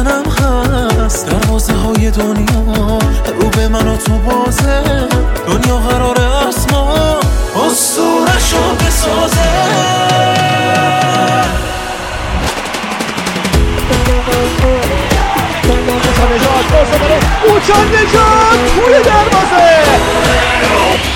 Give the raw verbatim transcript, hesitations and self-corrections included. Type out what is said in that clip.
منم هست، دروازه های دنیا رو به من و تو بازه، دنیا قراره اسما اسطوره‌شو بسازه. نجات بازه برای اوچان نجات توی دروازه.